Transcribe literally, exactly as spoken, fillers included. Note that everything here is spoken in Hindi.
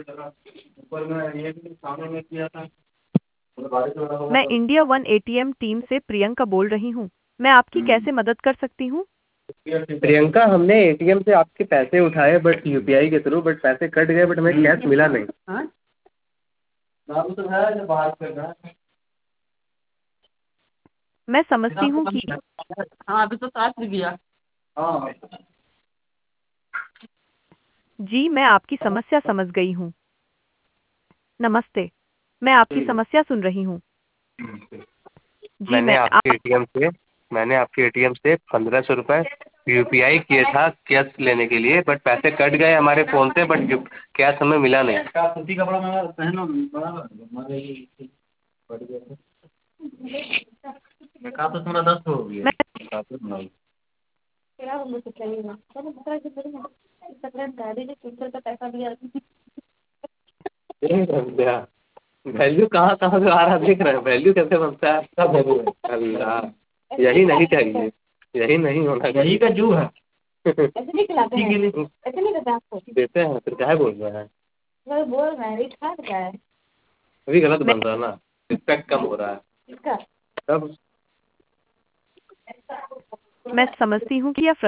मैं इंडिया वन एटीएम टीम से प्रियंका बोल रही हूँ। मैं आपकी कैसे मदद कर सकती हूँ? प्रियंका, हमने एटीएम से आपके पैसे उठाए बट यूपीआई के थ्रू, बट पैसे कट गए, बट हमें कैश मिला नहीं। मैं समझती हूँ कि हाँ अभी तो सात गया। हाँ जी, मैं आपकी समस्या समझ गई हूँ। नमस्ते, मैं आपकी समस्या सुन रही हूँ। जी, मैंने मैं आपके आप एटीएम से मैंने आपके एटीएम से पंद्रह सौ रुपये यूपीआई किए था कैश लेने के लिए, बट पैसे कट गए हमारे फ़ोन से, बट कैश हमें मिला नहीं। सूती कपड़ा मंगा पहनो का तो तुम्हारा दस हो गया। मैं वैल्यू कहाँ कहाँ से आ रहा देख रहे हैं, वैल्यू कैसे बनता है सब वैल्यू है। अल्लाह, यही नहीं चाहिए, यही नहीं होना चाहिए। यही का जू है। देते हैं फिर क्या बोल रहे हैं, अभी गलत बन रहा है ना, रिस्पेक्ट कम हो रहा है तब। मैं समझती हूँ कि यह